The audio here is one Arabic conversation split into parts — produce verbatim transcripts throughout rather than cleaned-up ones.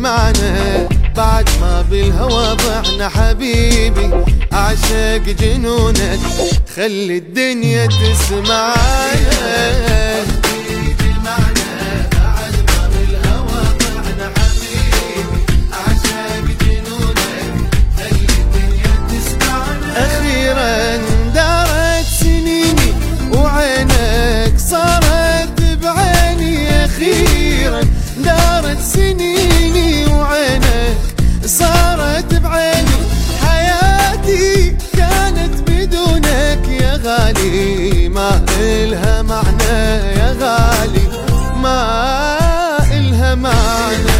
جمعنا بعد ما بالهوى ضعنا حبيبي، أعشق جنونك خلي الدنيا تسمعنا. أخيرا دارت سنيني وعينك صارت بعيني، أخيرا دارت سنيني وعينك صارت بعيني، حياتي كانت بدونك يا غالي ما إلها معنى، يا غالي ما إلها معنى.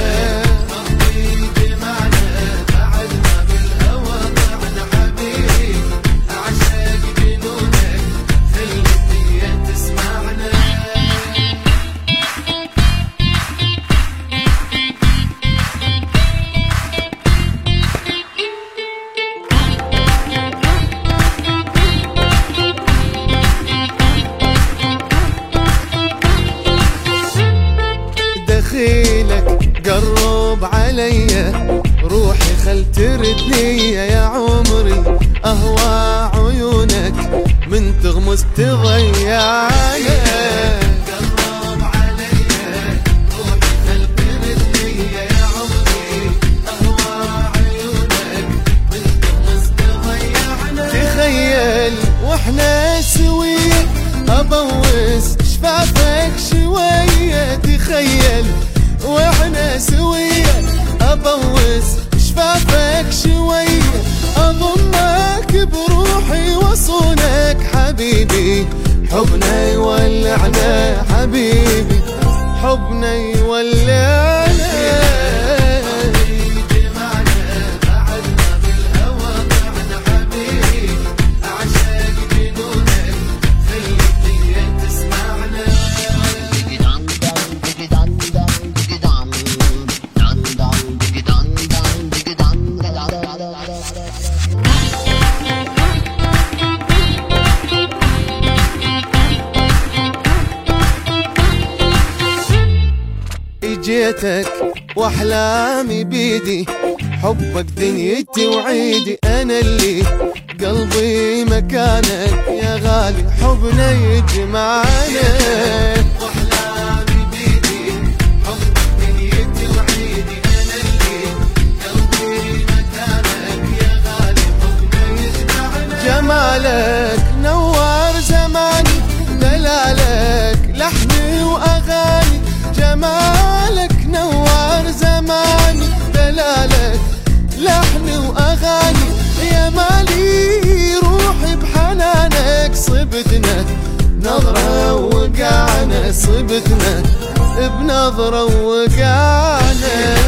دخيلك قرب عليا روحي خل تردني يا عمري، أهوى عيونك من تغمس تضيعنا. قرب عليا روحي خل تردني يا عمري، أهوى عيونك من تغمس تضيعنا. تخيل واحنا سوية أبوس شفافك شوية، تخيل واحنا سوية أبوس شفافك شوية، أضمك بروحي وصونك حبيبي، حبنا يولعنا حبيبي، حبنا يولعنا. جيتك واحلامي بيدي، حبك دنيتي وعيدي، انا اللي قلبي مكانك يا غالي، حبنا يجمعنا. واحلامي بيدي حبك دنيتي وعيدي، انا اللي قلبي مكانك يا غالي، حبنا يجمعنا. جمالك نور زماني، دلالك لحني واغاني، جمالك نور زماني، دلالك لحن واغاني، يا مالي روحي بحنانك، صبتنا نظرة وقعنا، صبتنا بنظرة وقعنا.